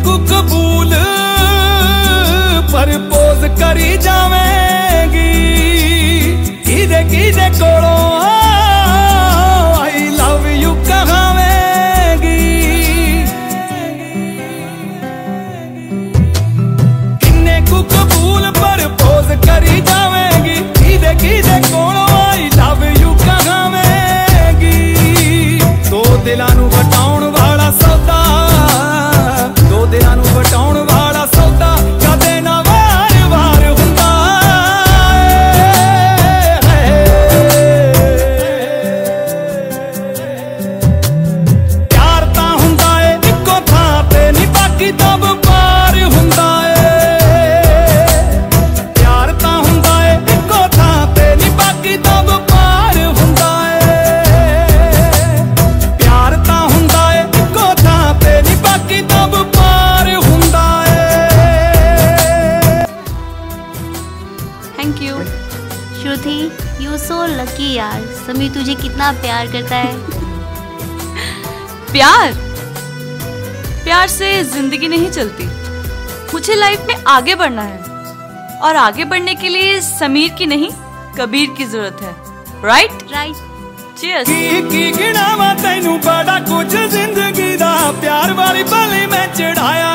को कबूल प्रपोज करी जावेंगी किदे किदे कोलों आई लव यू कहावेंगी किन्ने को कबूल प्रपोज करी जावेंगी किदे किदे कोलों आई लव यू कहावेंगी दो दिलां नूं वटाउण वाला सौदा दो दिलां नूं वटाउण वाला सौदा कदे ना वार वार हुंदा प्यार तां हुंदा ए इक्को थां ते नी बाकी तब पार हुंदा ए प्यार तां हुंदा ए इक्को थां ते नी बाकी तब पार हुंदा ए प्यार तां हुंदा ए इक्को थां ते नी बाकी तब पार हुंदा ए। Thank you Shruti, you so lucky यार। समीर तुझे कितना प्यार करता है। प्यार प्यार से जिंदगी नहीं चलती। मुझे लाइफ में आगे बढ़ना है और आगे बढ़ने के लिए समीर की नहीं कबीर की जरूरत है। Right right. चीयर्स। की गिनावा तैनू बड़ा कुछ जिंदगी दा प्यार वाली बली मैं चढ़ाया